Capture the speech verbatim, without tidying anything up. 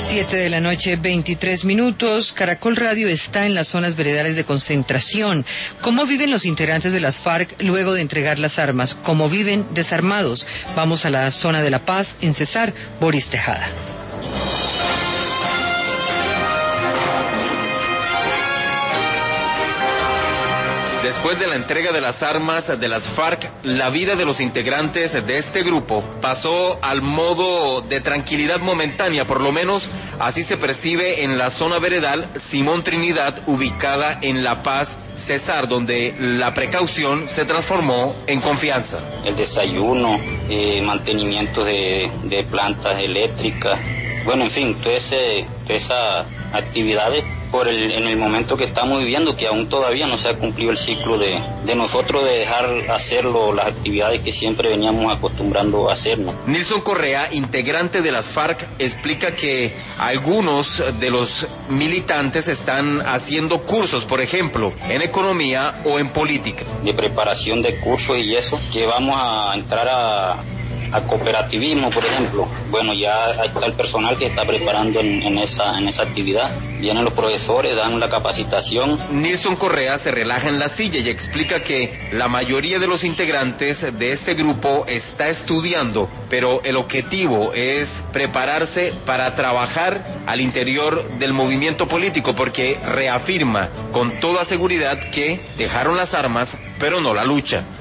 Siete de la noche, veintitrés minutos. Caracol Radio está en las zonas veredales de concentración. ¿Cómo viven los integrantes de las FARC luego de entregar las armas? ¿Cómo viven desarmados? Vamos a la zona de La Paz, en Cesar, Boris Tejada. Después de la entrega de las armas de las FARC, la vida de los integrantes de este grupo pasó al modo de tranquilidad momentánea, por lo menos así se percibe en la zona veredal Simón Trinidad, ubicada en La Paz, Cesar, donde la precaución se transformó en confianza. El desayuno, eh, mantenimiento de, de plantas eléctricas, bueno, en fin, todas ese, toda esas actividades por el, en el momento que estamos viviendo, que aún todavía no se ha cumplido el ciclo de, de nosotros de dejar hacerlo las actividades que siempre veníamos acostumbrando a hacernos. Nilson Correa, integrante de las FARC, explica que algunos de los militantes están haciendo cursos, por ejemplo, en economía o en política. De preparación de cursos y eso, que vamos a entrar a... a cooperativismo, por ejemplo. Bueno, ya está el personal que está preparando en, en esa en esa actividad. Vienen los profesores, dan la capacitación. Nilson Correa se relaja en la silla y explica que la mayoría de los integrantes de este grupo está estudiando, pero el objetivo es prepararse para trabajar al interior del movimiento político, porque reafirma con toda seguridad que dejaron las armas, pero no la lucha.